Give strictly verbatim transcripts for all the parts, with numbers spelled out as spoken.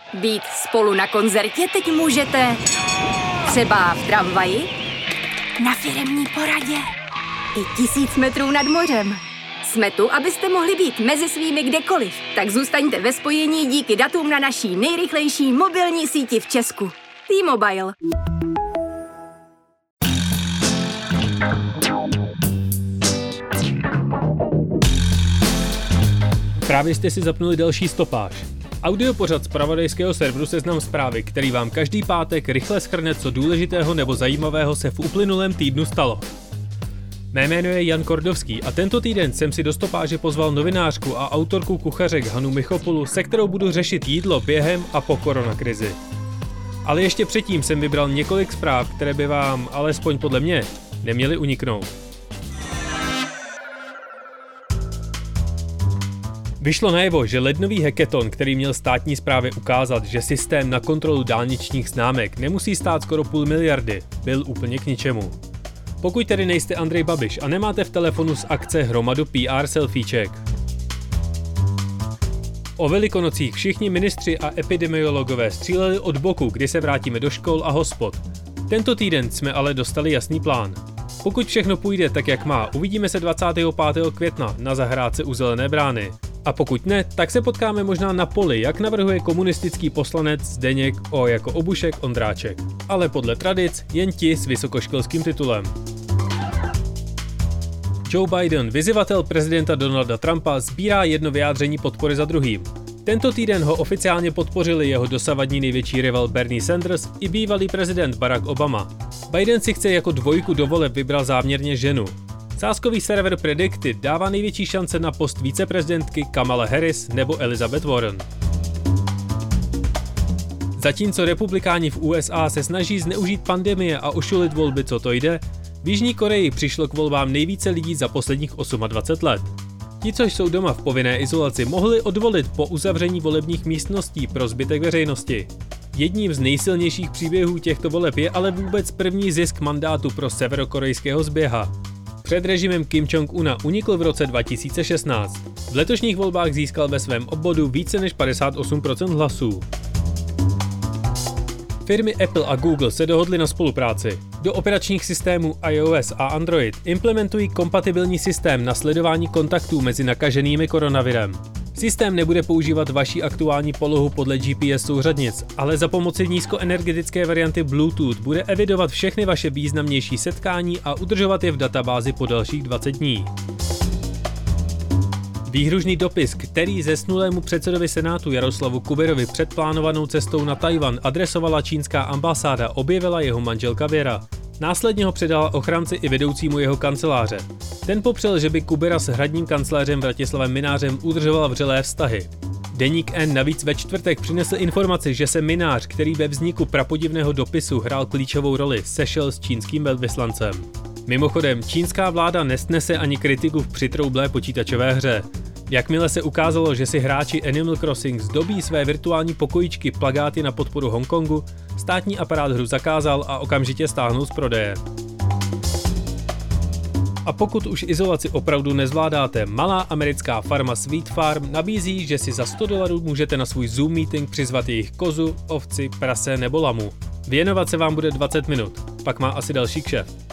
Být spolu na koncertě teď můžete třeba v tramvaji, na firemní poradě i tisíc metrů nad mořem. Jsme tu, abyste mohli být mezi svými kdekoliv, tak zůstaňte ve spojení díky datům na naší nejrychlejší mobilní síti v Česku. T-Mobile. Právě jste si zapnuli další stopáž. Audiopořad z zpravodajského serveru Seznam Zprávy, který vám každý pátek rychle shrne, co důležitého nebo zajímavého se v uplynulém týdnu stalo. Mé jméno je Jan Kordovský a tento týden jsem si do stopáže pozval novinářku a autorku kuchařek Hanu Michopolu, se kterou budu řešit jídlo během a po koronakrizi. Ale ještě předtím jsem vybral několik zpráv, které by vám, alespoň podle mě, neměly uniknout. Vyšlo najevo, že lednový hackathon, který měl státní správě ukázat, že systém na kontrolu dálničních známek nemusí stát skoro půl miliardy, byl úplně k ničemu. Pokud tedy nejste Andrej Babiš a nemáte v telefonu z akce hromadu P R selfieček. O Velikonocích všichni ministři a epidemiologové stříleli od boku, kdy se vrátíme do škol a hospod. Tento týden jsme ale dostali jasný plán. Pokud všechno půjde tak, jak má, uvidíme se dvacátého pátého května na zahrádce u Zelené brány. A pokud ne, tak se potkáme možná na poli, jak navrhuje komunistický poslanec Zdeněk O. jako Obušek Ondráček. Ale podle tradic jen ti s vysokoškolským titulem. Joe Biden, vyzývatel prezidenta Donalda Trumpa, sbírá jedno vyjádření podpory za druhým. Tento týden ho oficiálně podpořili jeho dosavadní největší rival Bernie Sanders i bývalý prezident Barack Obama. Biden si chce jako dvojku do voleb vybral záměrně ženu. Sázkový server Predicted dává největší šance na post viceprezidentky Kamala Harris nebo Elizabeth Warren. Zatímco republikáni v U S A se snaží zneužít pandemie a ošulit volby, co to jde, v Jižní Koreji přišlo k volbám nejvíce lidí za posledních dvacet osm let. Ti, co jsou doma v povinné izolaci, mohli odvolit po uzavření volebních místností pro zbytek veřejnosti. Jedním z nejsilnějších příběhů těchto voleb je ale vůbec první zisk mandátu pro severokorejského zběha. Před režimem Kim Jong-una unikl v roce dva tisíce šestnáct. V letošních volbách získal ve svém obvodu více než padesát osm procent hlasů. Firmy Apple a Google se dohodly na spolupráci. Do operačních systémů iOS a Android implementují kompatibilní systém na sledování kontaktů mezi nakaženými koronavirem. Systém nebude používat vaši aktuální polohu podle G P S souřadnic, ale za pomoci nízkoenergetické varianty Bluetooth bude evidovat všechny vaše významnější setkání a udržovat je v databázi po dalších dvacet dní. Výhružný dopis, který zesnulému předsedovi Senátu Jaroslavu Kuberovi před plánovanou cestou na Tchaj-wan adresovala čínská ambasáda, objevila jeho manželka Věra. Následně ho předala ochránci i vedoucímu jeho kanceláře. Ten popřel, že by Kubera s hradním kancléřem Vratislavem Mynářem udržoval vřelé vztahy. Deník N navíc ve čtvrtek přinesl informaci, že se Mynář, který ve vzniku prapodivného dopisu hrál klíčovou roli, sešel s čínským velvyslancem. Mimochodem, čínská vláda nesnese ani kritiku v přitroublé počítačové hře. Jakmile se ukázalo, že si hráči Animal Crossing zdobí své virtuální pokojíčky plakáty na podporu Hongkongu, státní aparát hru zakázal a okamžitě stáhnul z prodeje. A pokud už izolaci opravdu nezvládáte, malá americká farma Sweet Farm nabízí, že si za sto dolarů můžete na svůj Zoom meeting přizvat jejich kozu, ovci, prase nebo lamu. Věnovat se vám bude dvacet minut, pak má asi další kšeft.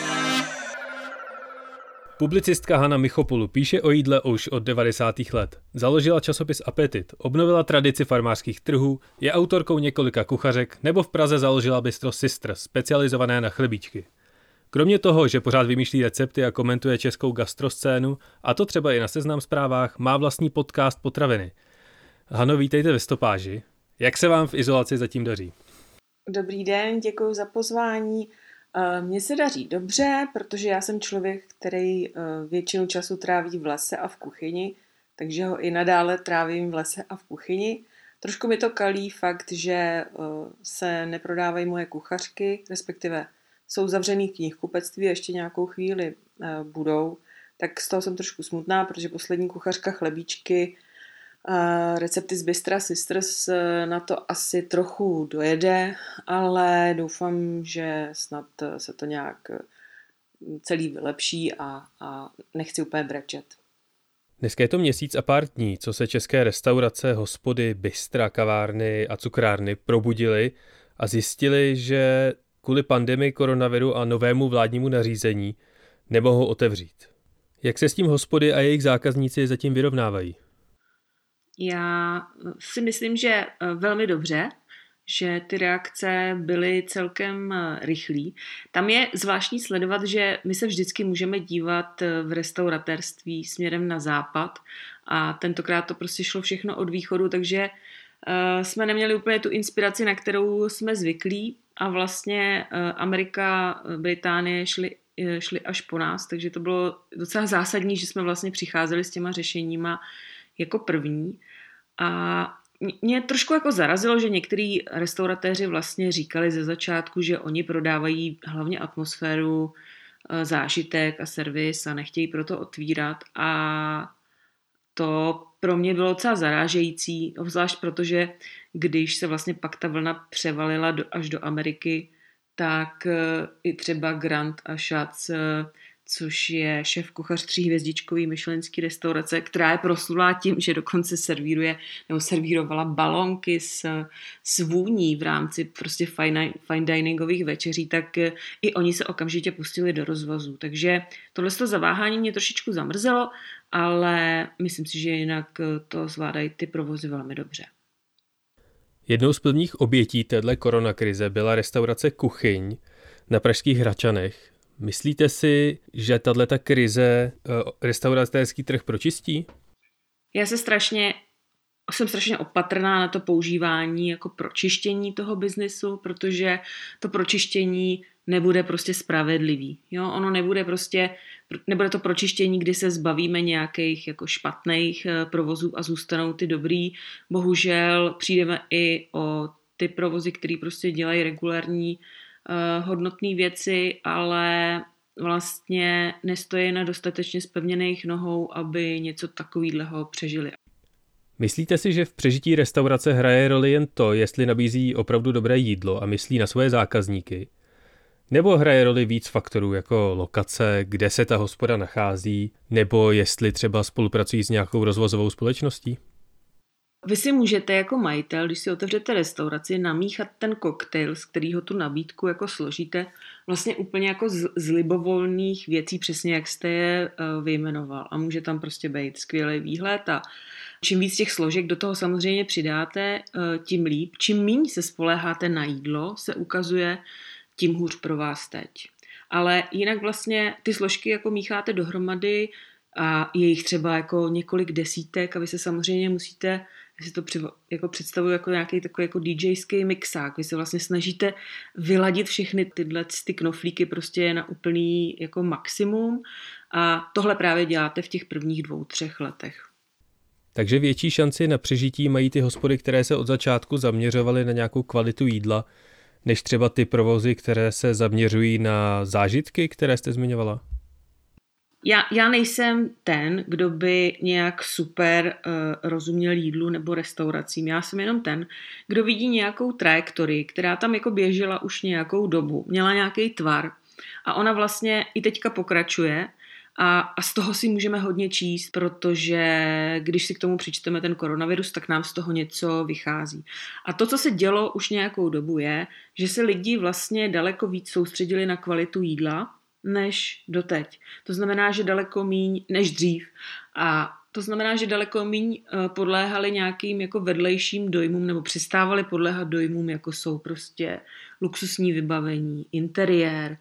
Publicistka Hana Michopolu píše o jídle už od devadesátých let. Založila časopis Apetit, obnovila tradici farmářských trhů, je autorkou několika kuchařek nebo v Praze založila bistro Sister, specializované na chlebíčky. Kromě toho, že pořád vymýšlí recepty a komentuje českou gastroscénu, a to třeba i na Seznam Zprávách, má vlastní podcast Potraviny. Hano, vítejte ve stopáži. Jak se vám v izolaci zatím daří? Dobrý den, děkuji za pozvání. Mně se daří dobře, protože já jsem člověk, který většinu času tráví v lese a v kuchyni, takže ho i nadále trávím v lese a v kuchyni. Trošku mi to kalí fakt, že se neprodávají moje kuchařky, respektive jsou zavřený v knihkupectví a ještě nějakou chvíli budou, tak z toho jsem trošku smutná, protože poslední kuchařka chlebíčky, recepty z Bistra Sisters na to asi trochu dojede, ale doufám, že snad se to nějak celý vylepší a, a nechci úplně brečet. Dneska je to měsíc a pár dní, co se české restaurace, hospody, bystra, kavárny a cukrárny probudily a zjistili, že kvůli pandemii koronaviru a novému vládnímu nařízení nemohou otevřít. Jak se s tím hospody a jejich zákazníci zatím vyrovnávají? Já si myslím, že velmi dobře, že ty reakce byly celkem rychlý. Tam je zvláštní sledovat, že my se vždycky můžeme dívat v restauratérství směrem na západ a tentokrát to prostě šlo všechno od východu, takže jsme neměli úplně tu inspiraci, na kterou jsme zvyklí a vlastně Amerika, Británie šly, šly až po nás, takže to bylo docela zásadní, že jsme vlastně přicházeli s těma řešeníma jako první. A mě trošku jako zarazilo, že některý restauratéři vlastně říkali ze začátku, že oni prodávají hlavně atmosféru, zážitek a servis a nechtějí proto otvírat. A to pro mě bylo docela zarážející, obzvlášť protože když se vlastně pak ta vlna převalila do, až do Ameriky, tak i třeba Grant a Schatz, což je šéfkuchař tříhvězdičkový michelinský restaurace, která je proslulá tím, že dokonce servíruje nebo servírovala balónky s, s vůní v rámci prostě fine, fine diningových večeří, tak i oni se okamžitě pustili do rozvozu. Takže tohle zaváhání mě trošičku zamrzelo, ale myslím si, že jinak to zvládají ty provozy velmi dobře. Jednou z prvních obětí téhle koronakrize byla restaurace Kuchyň na pražských Hradčanech. Myslíte si, že tato krize restauratérský trh pročistí? Já se strašně, jsem strašně opatrná na to používání jako pročištění toho biznesu, protože to pročištění nebude prostě spravedlivý. Jo? Ono nebude prostě, nebude to pročištění, kdy se zbavíme nějakých jako špatných provozů a zůstanou ty dobrý. Bohužel přijdeme i o ty provozy, které prostě dělají regulární hodnotné věci, ale vlastně nestojí na dostatečně zpevněných nohou, aby něco takového přežili. Myslíte si, že v přežití restaurace hraje roli jen to, jestli nabízí opravdu dobré jídlo a myslí na svoje zákazníky? Nebo hraje roli víc faktorů jako lokace, kde se ta hospoda nachází, nebo jestli třeba spolupracují s nějakou rozvozovou společností? Vy si můžete jako majitel, když si otevřete restauraci, namíchat ten koktejl, z kterého tu nabídku jako složíte, vlastně úplně jako z, z libovolných věcí, přesně jak jste je uh, vyjmenoval. A může tam prostě být skvělý výhled a čím víc těch složek do toho samozřejmě přidáte, uh, tím líp. Čím míň se spoléháte na jídlo, se ukazuje, tím hůř pro vás teď. Ale jinak vlastně ty složky jako mícháte dohromady a je jich třeba jako několik desítek a vy se samozřejmě musíte, vy si to při, jako představuji jako nějaký takový jako DJský mixák. Vy se vlastně snažíte vyladit všechny tyhle ty knoflíky prostě na úplný jako maximum a tohle právě děláte v těch prvních dvou, třech letech. Takže větší šanci na přežití mají ty hospody, které se od začátku zaměřovaly na nějakou kvalitu jídla, než třeba ty provozy, které se zaměřují na zážitky, které jste zmiňovala? Já, já nejsem ten, kdo by nějak super uh, rozuměl jídlu nebo restauracím. Já jsem jenom ten, kdo vidí nějakou trajektorii, která tam jako běžela už nějakou dobu, měla nějaký tvar a ona vlastně i teďka pokračuje a, a z toho si můžeme hodně číst, protože když si k tomu přičteme ten koronavirus, tak nám z toho něco vychází. A to, co se dělo už nějakou dobu, je, že se lidi vlastně daleko víc soustředili na kvalitu jídla, než doteď. To znamená, že daleko míň než dřív. A to znamená, že daleko míň podléhali nějakým jako vedlejším dojmům nebo přestávali podléhat dojmům, jako jsou prostě luxusní vybavení, interiér,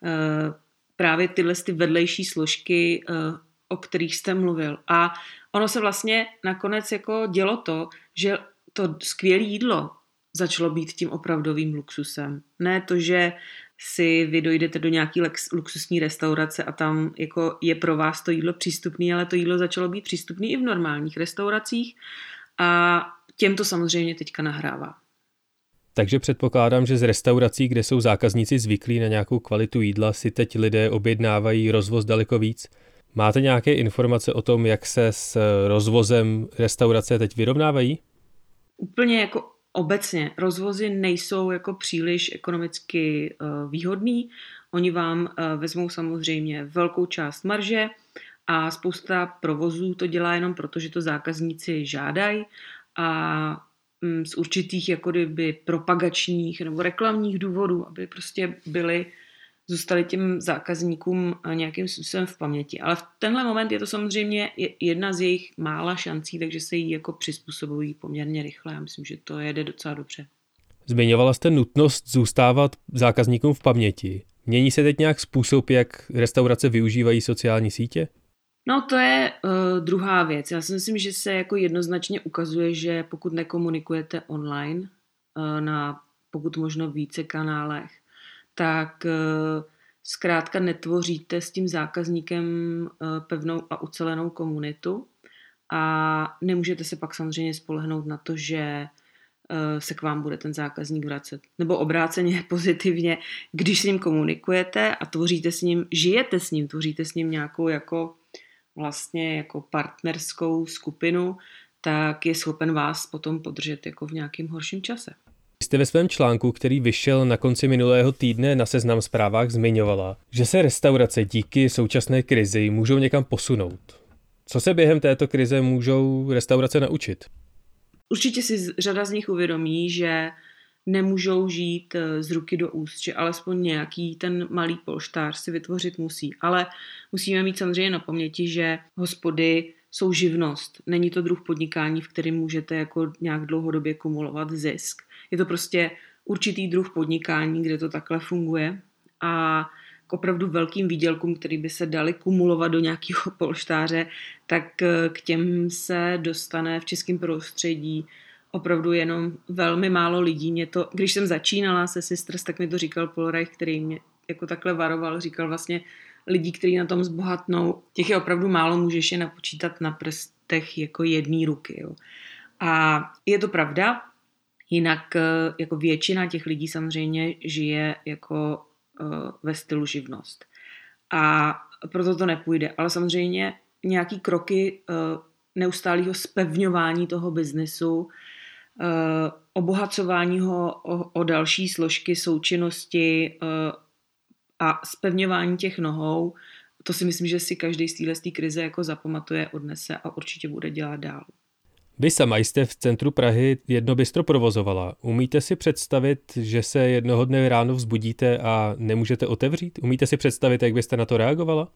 právě tyhle ty vedlejší složky, o kterých jste mluvil. A ono se vlastně nakonec jako dělo to, že to skvělé jídlo začalo být tím opravdovým luxusem. Ne to, že si vy dojdete do nějaký luxusní restaurace a tam jako je pro vás to jídlo přístupné, ale to jídlo začalo být přístupné i v normálních restauracích a těm to samozřejmě teďka nahrává. Takže předpokládám, že z restaurací, kde jsou zákazníci zvyklí na nějakou kvalitu jídla, si teď lidé objednávají rozvoz daleko víc. Máte nějaké informace o tom, jak se s rozvozem restaurace teď vyrovnávají? Úplně jako obecně rozvozy nejsou jako příliš ekonomicky uh, výhodný. Oni vám uh, vezmou samozřejmě velkou část marže a spousta provozů to dělá jenom proto, že to zákazníci žádají a z určitých jako kdyby propagačních nebo reklamních důvodů, aby prostě byly, zůstaly těm zákazníkům nějakým způsobem v paměti. Ale v tenhle moment je to samozřejmě jedna z jejich mála šancí, takže se jí jako přizpůsobují poměrně rychle. Já myslím, že to jede docela dobře. Zmiňovala jste nutnost zůstávat zákazníkům v paměti. Mění se teď nějak způsob, jak restaurace využívají sociální sítě? No to je uh, druhá věc. Já si myslím, že se jako jednoznačně ukazuje, že pokud nekomunikujete online uh, na pokud možno více kanálech, tak uh, zkrátka netvoříte s tím zákazníkem uh, pevnou a ucelenou komunitu a nemůžete se pak samozřejmě spolehnout na to, že uh, se k vám bude ten zákazník vracet. Nebo obráceně pozitivně, když s ním komunikujete a tvoříte s ním, žijete s ním, tvoříte s ním nějakou jako vlastně jako partnerskou skupinu, tak je schopen vás potom podržet jako v nějakým horším čase. Jste ve svém článku, který vyšel na konci minulého týdne na Seznam Zprávách, zmiňovala, že se restaurace díky současné krizi můžou někam posunout. Co se během této krize můžou restaurace naučit? Určitě si řada z nich uvědomí, že nemůžou žít z ruky do úst, že alespoň nějaký ten malý polštář si vytvořit musí. Ale musíme mít samozřejmě na paměti, že hospody jsou živnost. Není to druh podnikání, v kterém můžete jako nějak dlouhodobě kumulovat zisk. Je to prostě určitý druh podnikání, kde to takhle funguje a k opravdu velkým výdělkům, který by se dali kumulovat do nějakého polštáře, tak k těm se dostane v českém prostředí opravdu jenom velmi málo lidí. Mě to, když jsem začínala se Sisters, tak mi to říkal Paul Reich, který mě jako takhle varoval, říkal vlastně lidí, kteří na tom zbohatnou, těch je opravdu málo, můžeš je napočítat na prstech jako jedné ruky. Jo. A je to pravda, jinak jako většina těch lidí samozřejmě žije jako uh, ve stylu živnost. A proto to nepůjde. Ale samozřejmě nějaký kroky uh, neustálého zpevňování toho biznesu, Uh, obohacování ho o, o další složky součinnosti uh, a zpevňování těch nohou, to si myslím, že si každý z téhle krize jako zapamatuje, odnese a určitě bude dělat dál. Vy sama jste v centru Prahy jedno bistro provozovala. Umíte si představit, že se jednoho dne ráno vzbudíte a nemůžete otevřít? Umíte si představit, jak byste na to reagovala?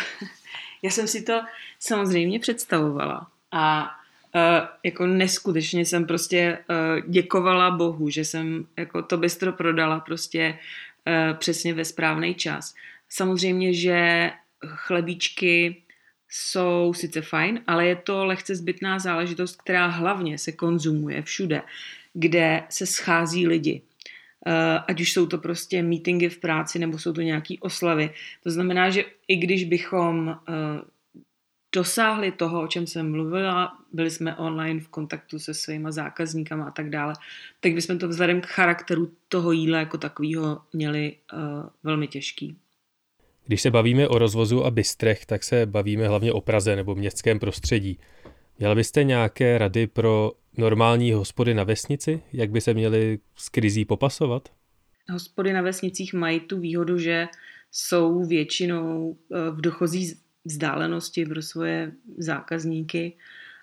Já jsem si to samozřejmě představovala a Uh, jako neskutečně jsem prostě uh, děkovala Bohu, že jsem jako to bistro prodala prostě uh, přesně ve správný čas. Samozřejmě, že chlebíčky jsou sice fajn, ale je to lehce zbytná záležitost, která hlavně se konzumuje všude, kde se schází lidi. Uh, ať už jsou to prostě meetingy v práci, nebo jsou to nějaký oslavy. To znamená, že i když bychom uh, dosáhli toho, o čem jsem mluvila, byli jsme online v kontaktu se svýma zákazníkama a tak dále, tak bychom to vzhledem k charakteru toho jídla jako takového měli uh, velmi těžký. Když se bavíme o rozvozu a bistrech, tak se bavíme hlavně o Praze nebo městském prostředí. Měla byste nějaké rady pro normální hospody na vesnici? Jak by se měly s krizí popasovat? Hospody na vesnicích mají tu výhodu, že jsou většinou v dochozí vzdálenosti pro svoje zákazníky,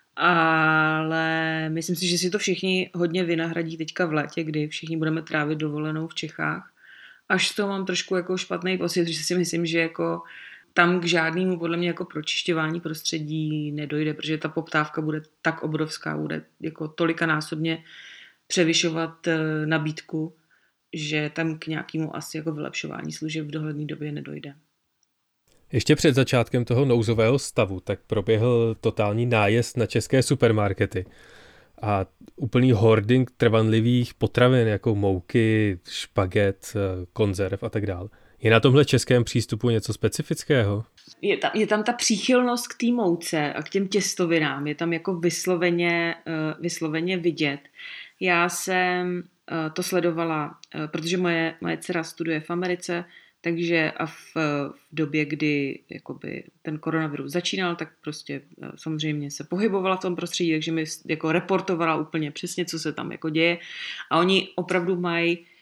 ale myslím si, že si to všichni hodně vynahradí teďka v létě, kdy všichni budeme trávit dovolenou v Čechách. Až z toho mám trošku jako špatný pocit, že si myslím, že jako tam k žádnému podle mě jako pročišťování prostředí nedojde, protože ta poptávka bude tak obrovská, bude jako tolikanásobně převyšovat nabídku, že tam k nějakému asi jako vylepšování služeb v dohledné době nedojde. Ještě před začátkem toho nouzového stavu tak proběhl totální nájezd na české supermarkety a úplný hoarding trvanlivých potravin jako mouky, špaget, konzerv a tak dále. Je na tomhle českém přístupu něco specifického? Je tam, je tam ta příchylnost k té mouce a k těm těstovinám, je tam jako vysloveně, vysloveně vidět. Já jsem to sledovala, protože moje, moje dcera studuje v Americe, takže a v, v době, kdy jakoby ten koronavirus začínal, tak prostě samozřejmě se pohybovala v tom prostředí, takže mi jako reportovala úplně přesně, co se tam jako děje. A oni opravdu mají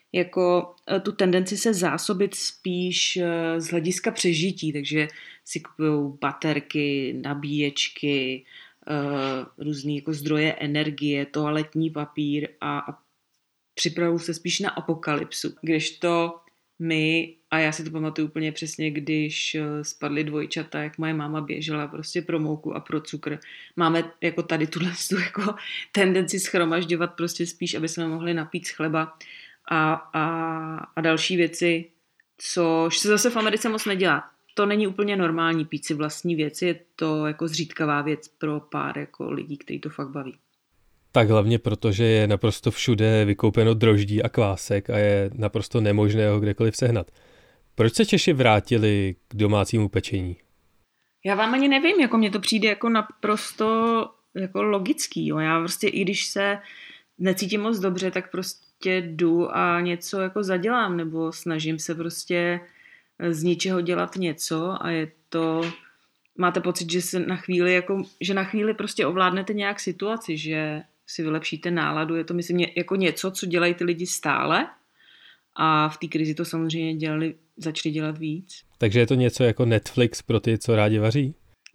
jako tu tendenci se zásobit spíš z hlediska přežití, takže si kupují baterky, nabíječky, různý jako zdroje energie, toaletní papír a, a připravují se spíš na apokalypsu. Kdežto my, a já si to pamatuju úplně přesně, když spadly dvojčata, jak moje máma běžela prostě pro mouku a pro cukr. Máme jako tady tuhle jako tendenci shromažďovat prostě spíš, aby jsme mohli napít z chleba a, a, a další věci, což se zase v Americe moc nedělá. To není úplně normální pít si vlastní věci, je to jako zřídkavá věc pro pár jako lidí, kteří to fakt baví. Tak hlavně proto, že je naprosto všude vykoupeno droždí a kvásek a je naprosto nemožné ho kdekoliv sehnat. Proč se Češi vrátili k domácímu pečení? Já vám ani nevím, jako mně to přijde jako naprosto jako logický. Jo. Já prostě i když se necítím moc dobře, tak prostě jdu a něco jako zadělám, nebo snažím se prostě z ničeho dělat něco a je to, máte pocit, že se na chvíli jako, že na chvíli prostě ovládnete nějak situaci, že si vylepšíte náladu, je to myslím jako něco, co dělají ty lidi stále a v té krizi to samozřejmě dělali, začali dělat víc. Takže je to něco jako Netflix pro ty, co rádi vaří?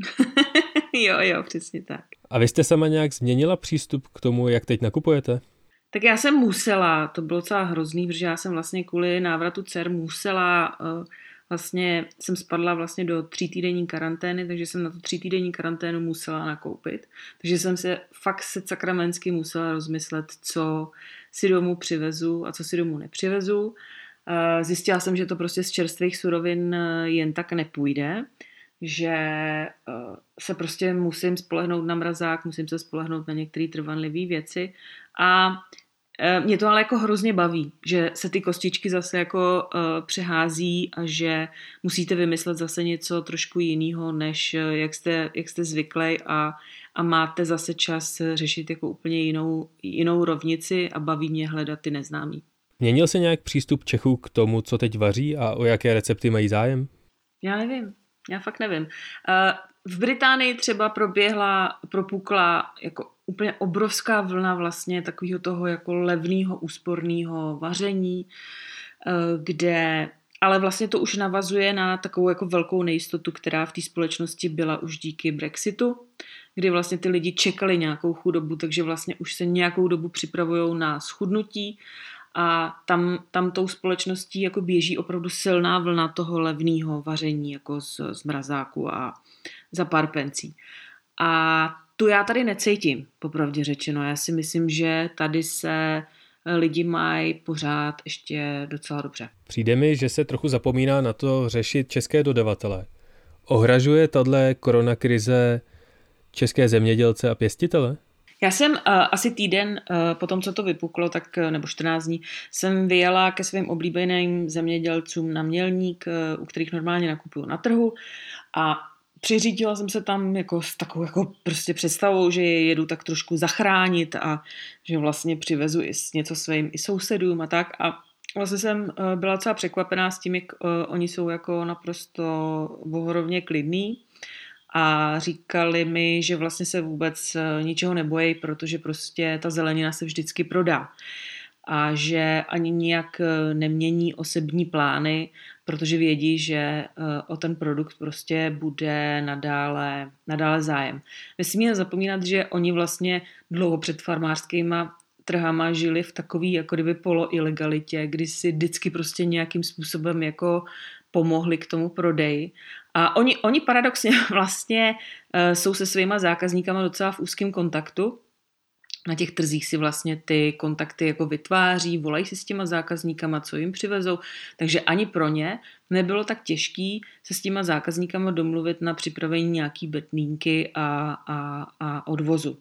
Jo, jo, přesně tak. A vy jste sama nějak změnila přístup k tomu, jak teď nakupujete? Tak já jsem musela, to bylo docela hrozný, protože já jsem vlastně kvůli návratu dcer musela, vlastně jsem spadla vlastně do třítýdenní karantény, takže jsem na tu třítýdenní karanténu musela nakoupit. Takže jsem se fakt se sakramensky musela rozmyslet, co si domů přivezu a co si domů nepřivezu. Zjistila jsem, že to prostě z čerstvých surovin jen tak nepůjde, že se prostě musím spolehnout na mrazák, musím se spolehnout na některé trvanlivé věci a mě to ale jako hrozně baví, že se ty kostičky zase jako uh, přehází a že musíte vymyslet zase něco trošku jiného, než jak jste, jak jste zvyklí a, a máte zase čas řešit jako úplně jinou, jinou rovnici a baví mě hledat ty neznámý. Měnil se nějak přístup Čechů k tomu, co teď vaří a o jaké recepty mají zájem? Já nevím, já fakt nevím. Uh, v Británii třeba proběhla, propukla jako úplně obrovská vlna vlastně takového toho jako levného, úsporného vaření, kde, ale vlastně to už navazuje na takovou jako velkou nejistotu, která v té společnosti byla už díky Brexitu, kdy vlastně ty lidi čekali nějakou chudobu, takže vlastně už se nějakou dobu připravují na schudnutí a tam, tam tou společností jako běží opravdu silná vlna toho levného vaření jako z, z mrazáku a za pár pencí. A tu já tady necítím, popravdě řečeno. Já si myslím, že tady se lidi mají pořád ještě docela dobře. Přijde mi, že se trochu zapomíná na to řešit české dodavatele. Ohražuje tato koronakrize české zemědělce a pěstitele? Já jsem uh, asi týden uh, po tom, co to vypuklo, tak, uh, nebo čtrnáct dní, jsem vyjela ke svým oblíbeným zemědělcům na Mělník, uh, u kterých normálně nakupuju na trhu a přiřídila jsem se tam jako s takovou jako prostě představou, že je jedu tak trošku zachránit a že vlastně přivezu i něco svým i sousedům a tak. A vlastně jsem byla docela překvapená s tím, jak oni jsou jako naprosto bohorovně klidný a říkali mi, že vlastně se vůbec ničeho nebojí, protože prostě ta zelenina se vždycky prodá. A že ani nijak nemění osobní plány, protože vědí, že o ten produkt prostě bude nadále, nadále zájem. Nesmíme zapomínat, že oni vlastně dlouho před farmářskýma trhama žili v takový jako kdyby poloilegalitě, kdy si vždycky prostě nějakým způsobem jako pomohli k tomu prodeji. A oni, oni paradoxně vlastně jsou se svýma zákazníkama docela v úzkém kontaktu. Na těch trzích si vlastně ty kontakty jako vytváří, volají si s těma zákazníkama, co jim přivezou. Takže ani pro ně nebylo tak těžký se s těma zákazníkama domluvit na připravení nějaký betnínky a, a, a odvozu.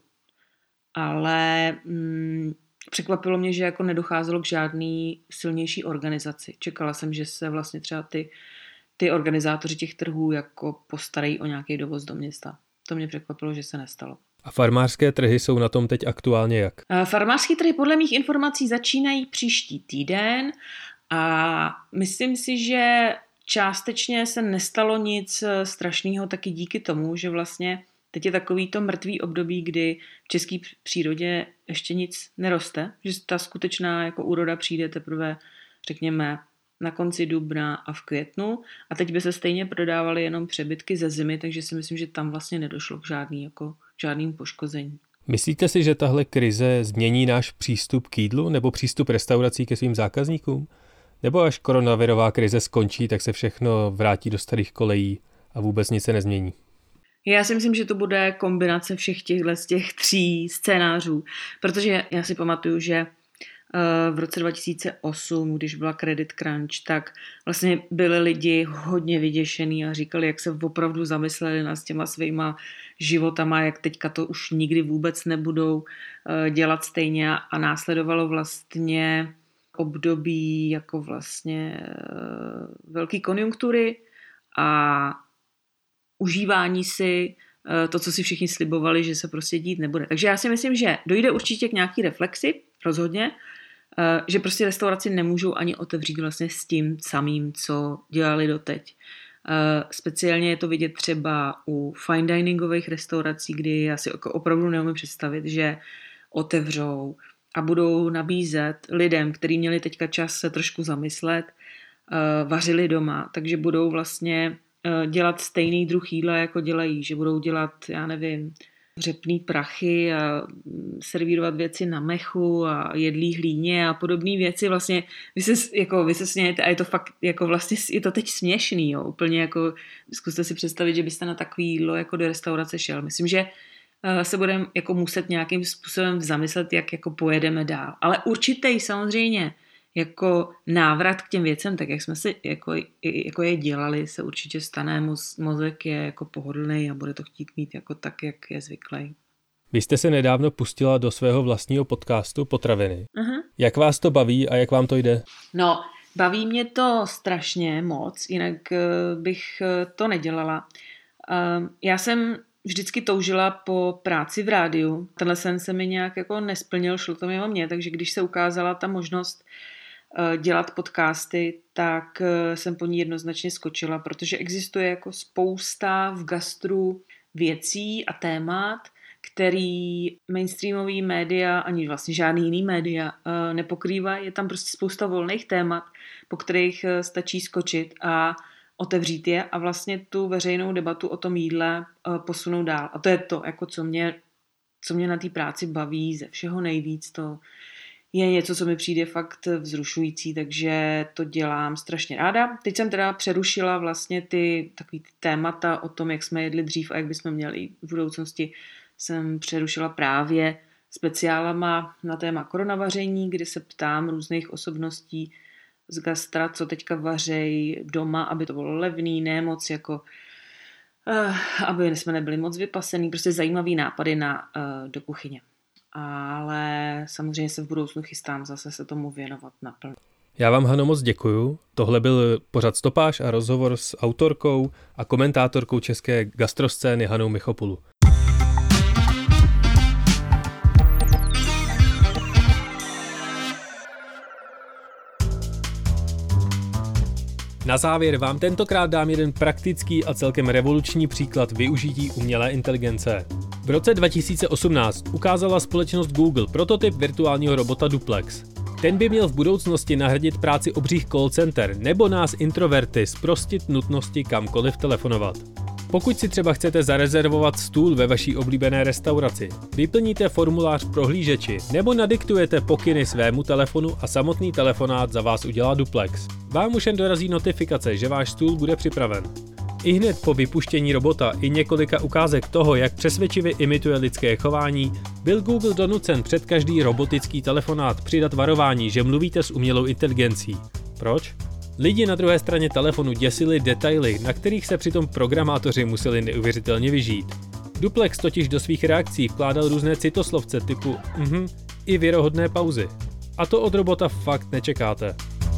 Ale mm, překvapilo mě, že jako nedocházelo k žádný silnější organizaci. Čekala jsem, že se vlastně třeba ty, ty organizátoři těch trhů jako postarají o nějaký dovoz do města. To mě překvapilo, že se nestalo. A farmářské trhy jsou na tom teď aktuálně jak? Farmářské trhy podle mých informací začínají příští týden a myslím si, že částečně se nestalo nic strašného taky díky tomu, že vlastně teď je takový to mrtvý období, kdy v české přírodě ještě nic neroste, že ta skutečná jako úroda přijde teprve řekněme, na konci dubna a v květnu a teď by se stejně prodávaly jenom přebytky ze zimy, takže si myslím, že tam vlastně nedošlo k žádný, jako, žádným poškození. Myslíte si, že tahle krize změní náš přístup k jídlu nebo přístup restaurací ke svým zákazníkům? Nebo až koronavirová krize skončí, tak se všechno vrátí do starých kolejí a vůbec nic se nezmění? Já si myslím, že to bude kombinace všech těchto z těch tří scénářů, protože já si pamatuju, že v roce dva tisíce osm, když byla Credit Crunch, tak vlastně byli lidi hodně vyděšený a říkali, jak se opravdu zamysleli nad těma svýma životama, jak teďka to už nikdy vůbec nebudou dělat stejně a následovalo vlastně období jako vlastně velký konjunktury a užívání si to, co si všichni slibovali, že se prostě dít nebude. Takže já si myslím, že dojde určitě k nějaký reflexi, rozhodně, že prostě restauraci nemůžou ani otevřít vlastně s tím samým, co dělali doteď. Speciálně je to vidět třeba u fine diningových restaurací, kdy já si opravdu neumím představit, že otevřou a budou nabízet lidem, kteří měli teďka čas se trošku zamyslet, vařili doma, takže budou vlastně dělat stejný druh jídla, jako dělají, že budou dělat, já nevím, řepný prachy a servírovat věci na mechu a jedlí hlíně a podobné věci. Vlastně vy se, jako, vy se smějete a je to fakt, jako vlastně je to teď směšný, jo, úplně jako, zkuste si představit, že byste na takový jídlo jako do restaurace šel. Myslím, že se budeme jako muset nějakým způsobem zamyslet, jak jako pojedeme dál. Ale určitě samozřejmě jako návrat k těm věcem, tak jak jsme si jako, jako je dělali, se určitě stane, mozek je jako pohodlný a bude to chtít mít jako tak, jak je zvyklý. Vy jste se nedávno pustila do svého vlastního podcastu Potraviny. Uh-huh. Jak vás to baví a jak vám to jde? No, baví mě to strašně moc, jinak bych to nedělala. Já jsem vždycky toužila po práci v rádiu. Tenhle sen se mi nějak jako nesplnil, šlo to mimo mě, takže když se ukázala ta možnost dělat podcasty, tak jsem po ní jednoznačně skočila, protože existuje jako spousta v gastru věcí a témat, který mainstreamový média, ani vlastně žádný jiný média nepokrývá. Je tam prostě spousta volných témat, po kterých stačí skočit a otevřít je a vlastně tu veřejnou debatu o tom jídle posunout dál. A to je to, jako co mě, co mě na té práci baví ze všeho nejvíc. To je něco, co mi přijde fakt vzrušující, takže to dělám strašně ráda. Teď jsem teda přerušila vlastně ty takový ty témata o tom, jak jsme jedli dřív a jak bychom měli v budoucnosti. Jsem přerušila právě speciálama na téma koronavaření, kde se ptám různých osobností z gastra, co teďka vařej doma, aby to bylo levný, ne moc jako, uh, aby jsme nebyli moc vypasený, prostě zajímavý nápady na, uh, do kuchyně. Ale samozřejmě se v budoucnu chystám zase se tomu věnovat naplno. Já vám, Hano, moc děkuju. Tohle byl pořad Stopáž a rozhovor s autorkou a komentátorkou české gastroscény Hanou Michopulu. Na závěr vám tentokrát dám jeden praktický a celkem revoluční příklad využití umělé inteligence. V roce dva tisíce osmnáct ukázala společnost Google prototyp virtuálního robota Duplex. Ten by měl v budoucnosti nahradit práci obřích call center nebo nás introverty zprostit nutnosti kamkoliv telefonovat. Pokud si třeba chcete zarezervovat stůl ve vaší oblíbené restauraci, vyplníte formulář v prohlížeči nebo nadiktujete pokyny svému telefonu a samotný telefonát za vás udělá Duplex. Vám už jen dorazí notifikace, že váš stůl bude připraven. I hned po vypuštění robota i několika ukázek toho, jak přesvědčivě imituje lidské chování, byl Google donucen před každý robotický telefonát přidat varování, že mluvíte s umělou inteligencí. Proč? Lidi na druhé straně telefonu děsili detaily, na kterých se přitom programátoři museli neuvěřitelně vyžít. Duplex totiž do svých reakcí vkládal různé citoslovce typu mhm i věrohodné pauzy. A to od robota fakt nečekáte.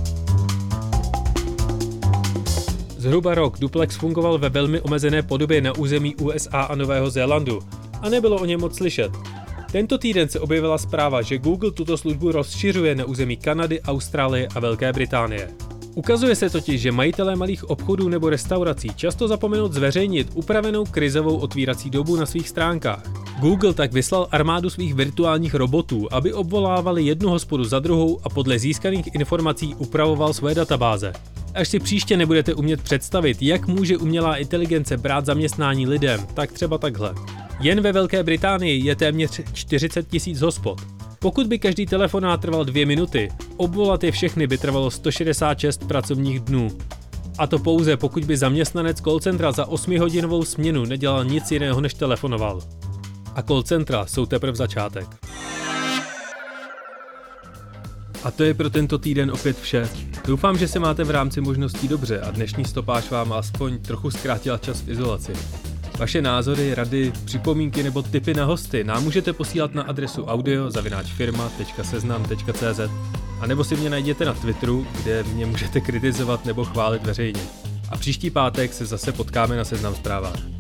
Zhruba rok Duplex fungoval ve velmi omezené podobě na území U S A a Nového Zélandu a nebylo o něm moc slyšet. Tento týden se objevila zpráva, že Google tuto službu rozšiřuje na území Kanady, Austrálie a Velké Británie. Ukazuje se totiž, že majitelé malých obchodů nebo restaurací často zapomenou zveřejnit upravenou krizovou otvírací dobu na svých stránkách. Google tak vyslal armádu svých virtuálních robotů, aby obvolávali jednu hospodu za druhou a podle získaných informací upravoval svoje databáze. Až si příště nebudete umět představit, jak může umělá inteligence brát zaměstnání lidem, tak třeba takhle. Jen ve Velké Británii je téměř čtyřicet tisíc hospod. Pokud by každý telefonát trval dvě minuty, obvolat je všechny by trvalo sto šedesát šest pracovních dnů. A to pouze pokud by zaměstnanec call centra za osmihodinovou směnu nedělal nic jiného než telefonoval. A call centra jsou teprve začátek. A to je pro tento týden opět vše. Doufám, že se máte v rámci možností dobře a dnešní stopáž vám aspoň trochu zkrátila čas v izolaci. Vaše názory, rady, připomínky nebo tipy na hosty nám můžete posílat na adresu audio zavináč firma tečka seznam tečka cé zet a nebo si mě najděte na Twitteru, kde mě můžete kritizovat nebo chválit veřejně. A příští pátek se zase potkáme na Seznam Zprávách.